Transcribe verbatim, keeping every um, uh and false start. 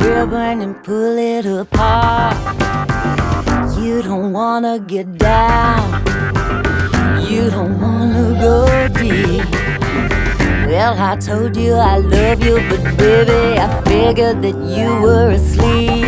ribbon and pull it apart. You don't wanna get down, you don't wanna go deep. Well, I told you I love you, but baby, I figured that you were asleep.